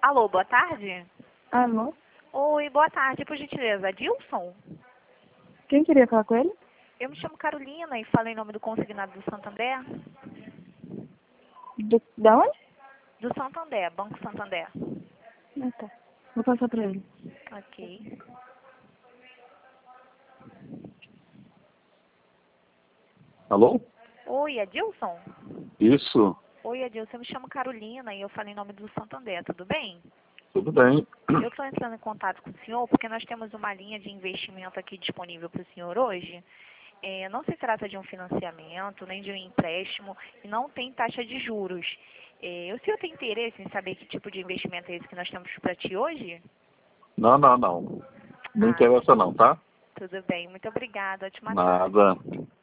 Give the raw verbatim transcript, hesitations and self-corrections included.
Alô, boa tarde? Alô? Oi, boa tarde, por gentileza. Adilson? Quem queria falar com ele? Eu me chamo Carolina e falo em nome do consignado do Santander. Do, da onde? Do Santander, Banco Santander. Ah, tá. Vou passar pra ele. Ok. Alô? Oi, Adilson? Isso, Oi, Adilson, eu me chamo Carolina e eu falo em nome do Santander, tudo bem? tudo bem. Eu estou entrando em contato com o senhor porque nós temos uma linha de investimento aqui disponível para o senhor hoje. É, não se trata de um financiamento, nem de um empréstimo, e não tem taxa de juros. É, o senhor tem interesse em saber que tipo de investimento é esse que nós temos para ti hoje? Não, não, não. Não Ah, interessa não, tá? tudo bem, muito obrigada, ótima tarde. Nada.